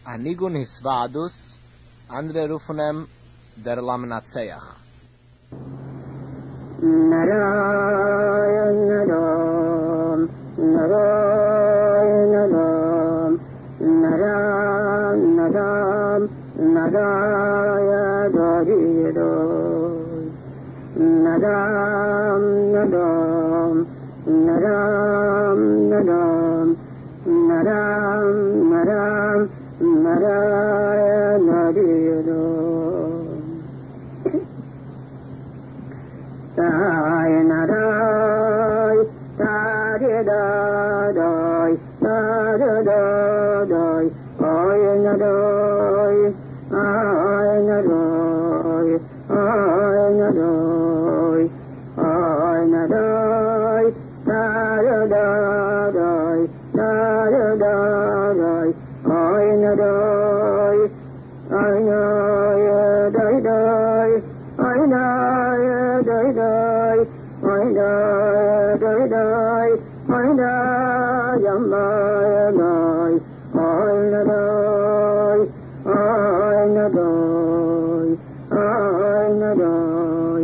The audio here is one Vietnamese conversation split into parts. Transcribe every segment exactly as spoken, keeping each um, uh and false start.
הניגון הסוועדוס, אנדרי רופנם דר למנצח. נראה נדום, נראה נדום, נראה נדום, נראה ידודי ידוי, נדם נדום, נדם נדום, נדם נדם, נראה ידודי ידוי. Dai nadai, dai dai, dai dai, oi nadai, oi nadai, oi nadai, oi nadai, dai dai, dai dai, oi nadai, oi nadai, dai dai, oi nadai. Dai dai, oi dai, dai dai, oi dai, yamma dai, oi dai, oi dai, oi dai,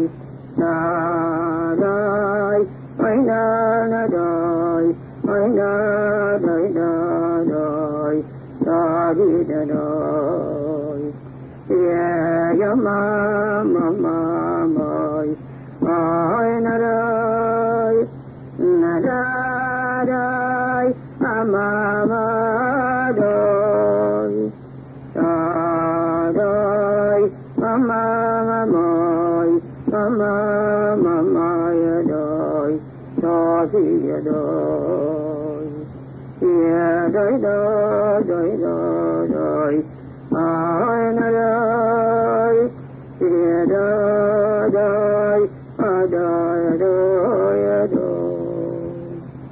dai, oi dai, oi dai, dai dai, dai dai, yeah, yamma, mama. Oi nadai, nadai, amamadoi, nadai, amamamoi, amamayadoi, taziyadoi, yadoi, doi, doi, doi, oi nadai, yadoi, doi, adai, adai, adai,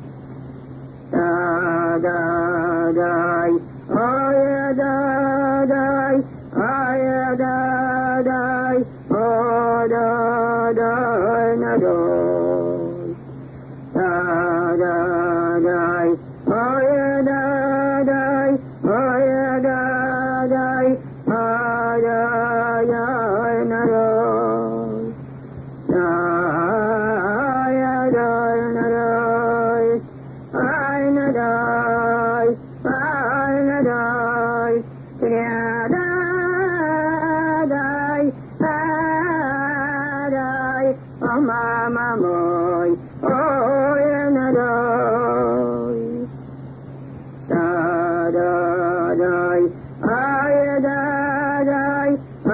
adai, ay adai, ay adai, adai, nadai, adai, ay adai, ay adai, adai, nadai. Mamamoi, oi nadai, dadai, ay dadai,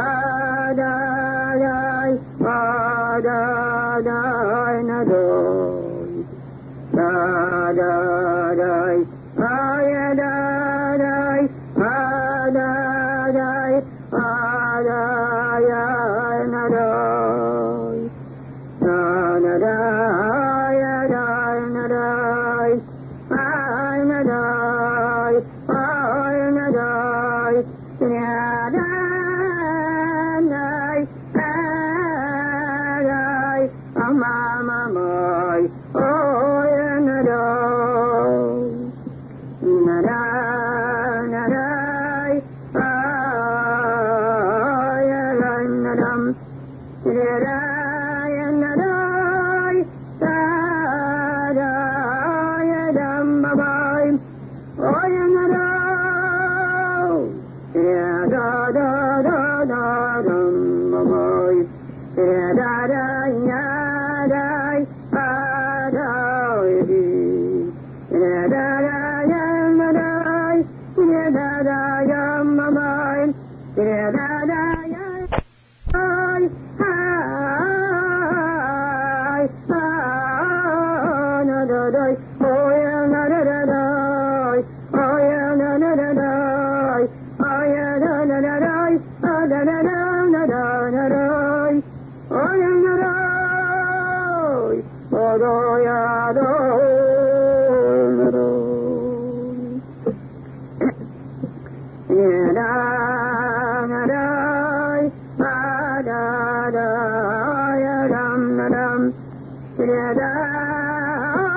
adadai, adadai nadai, dadai, ay dadai, adadai, adadai nadai. Nadai, nadai, nadai, ay nadai, ay nadai, nadai, nadai, amamamoi, oi nadai, nadai, nadai, ay nadam, nadai.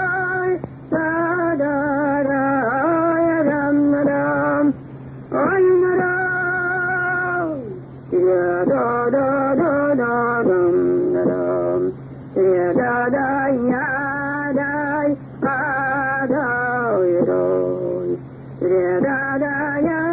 Oh, da da ya